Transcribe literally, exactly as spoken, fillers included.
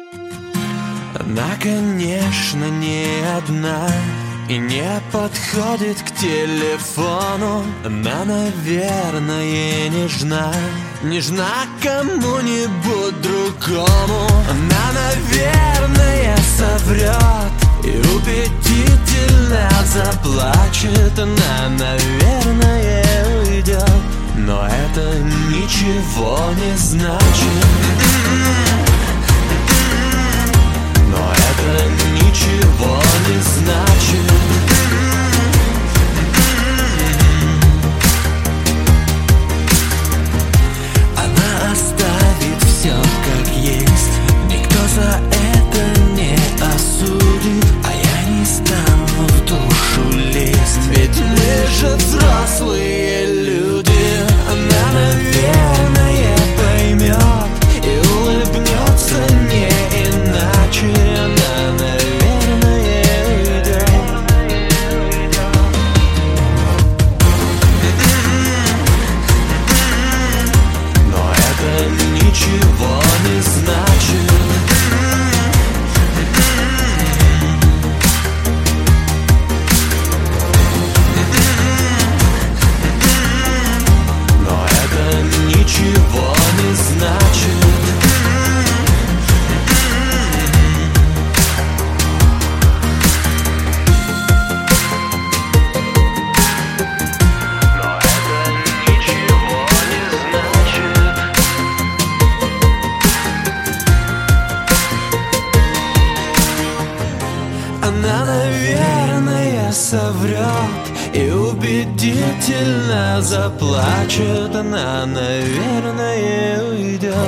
Она, конечно, не одна и не подходит к телефону. Она, наверное, нежна, нежна кому-нибудь другому. Она, наверное, соврет и убедительно заплачет. Она, наверное, уйдет, но это ничего не значит. Но это ничего не значит. Она оставит все как есть, никто за это не осудит, а я не стану в душу лезть, ведь мы же взрослые люди. Она, наверное, поймет и улыбнется не иначе. Она, наверное, уйдет. Но это ничего не значит. Но это ничего не значит. Она, наверное, соврет и убедительно заплачет. Она, наверное, уйдет.